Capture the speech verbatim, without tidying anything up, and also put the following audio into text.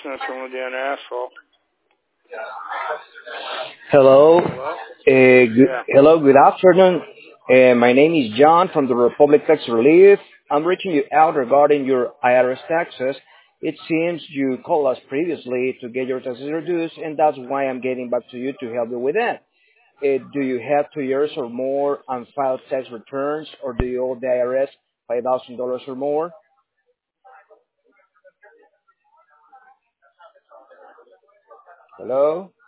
extension with the asshole. Hello. Hello? Uh, good, Yeah. hello, good afternoon. Uh, my name is John from the Republic Tax Relief. I'm reaching you out regarding your I R S taxes. It seems you called us previously to get your taxes reduced, and that's why I'm getting back to you to help you with that. Uh, do you have two years or more unfiled tax returns, or do you owe the I R S five thousand dollars or more? Hello?